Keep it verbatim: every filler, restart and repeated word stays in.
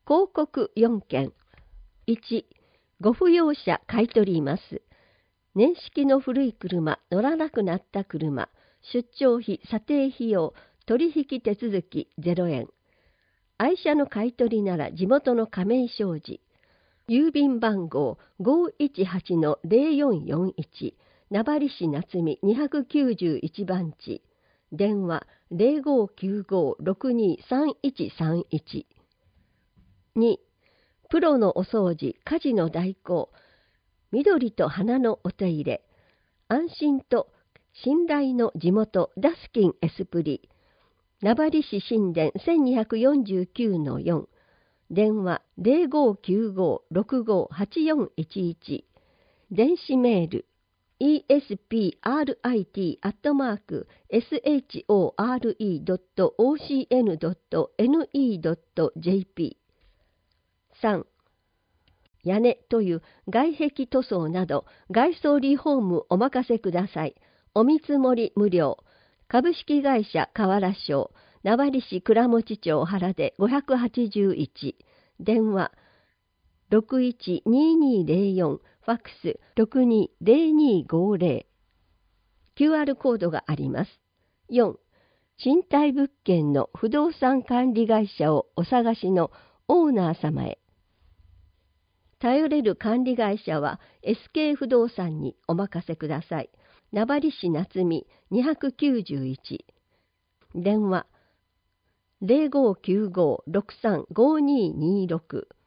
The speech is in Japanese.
広告よんけん。いち、ご不要車買い取ります。年式の古い車、乗らなくなった車、出張費、査定費用、取引手続きゼロえん。愛車の買い取りなら地元の亀井商事。郵便番号 ごーいちはちのぜろよんよんいち、名張市夏見にきゅういち番地。電話 ぜろごきゅうご ろくにさんいちさんいち。に、プロのお掃除、家事の代行、緑と花のお手入れ、安心と信頼の地元ダスキンエスプリ、名張市新田 せんにひゃくよんじゅうきゅうのよん、電話 ぜろごきゅうご ろくごはちよんいちいち、電子メール イーエスピーアールアイティー アットマーク エスエイチオーアールイードットオーシーエヌドットエヌイードットジェーピー。さん、屋根という外壁塗装など外装リフォームお任せください。お見積もり無料。株式会社河原商、名張市倉持町原でごひゃくはちじゅういち。電話ろくいちににぜろよん、ファックスろくにぜろにごぜろ。キューアール コードがあります。よん、賃貸物件の不動産管理会社をお探しのオーナー様へ。頼れる管理会社は エスケー 不動産にお任せください。名張市夏見にきゅういち。電話ぜろごきゅうご ろくさん ごににろく。